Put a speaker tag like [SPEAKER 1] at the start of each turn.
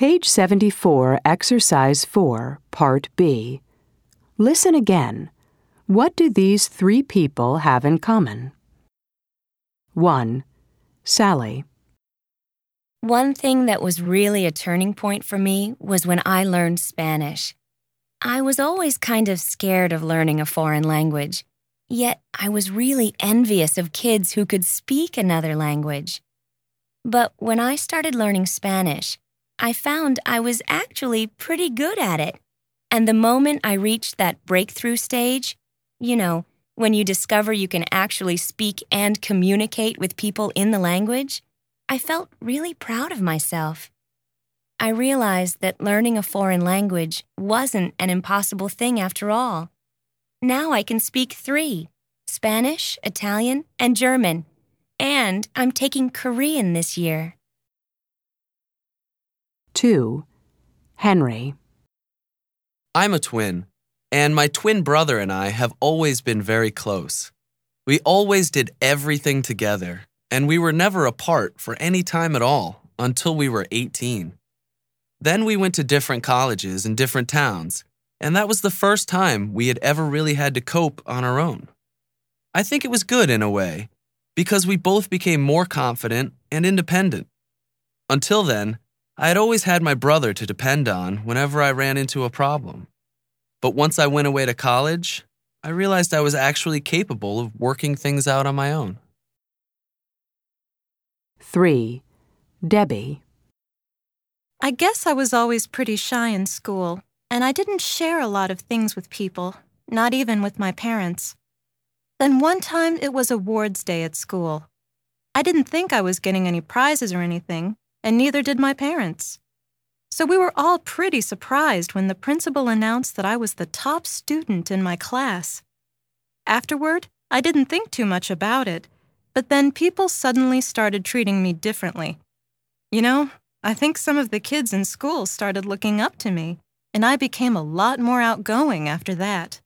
[SPEAKER 1] Page 74, Exercise 4, Part B. Listen again. What do these three people have in common? 1. Sally.
[SPEAKER 2] One thing that was really a turning point for me was when I learned Spanish. I was always kind of scared of learning a foreign language, yet I was really envious of kids who could speak another language. But when I started learning Spanish, I found I was actually pretty good at it. And the moment I reached that breakthrough stage, when you discover you can actually speak and communicate with people in the language, I felt really proud of myself. I realized that learning a foreign language wasn't an impossible thing after all. Now I can speak 3: Spanish, Italian, and German. And I'm taking Korean this year.
[SPEAKER 1] 2. Henry.
[SPEAKER 3] I'm a twin, and my twin brother and I have always been very close. We always did everything together, and we were never apart for any time at all until we were 18. Then we went to different colleges in different towns, and that was the first time we had ever really had to cope on our own. I think it was good in a way, because we both became more confident and independent. Until then, I had always had my brother to depend on whenever I ran into a problem. But once I went away to college, I realized I was actually capable of working things out on my own.
[SPEAKER 1] 3. Debbie.
[SPEAKER 4] I guess I was always pretty shy in school, and I didn't share a lot of things with people, not even with my parents. Then one time it was awards day at school. I didn't think I was getting any prizes or anything, and neither did my parents. So we were all pretty surprised when the principal announced that I was the top student in my class. Afterward, I didn't think too much about it, but then people suddenly started treating me differently. I think some of the kids in school started looking up to me, and I became a lot more outgoing after that.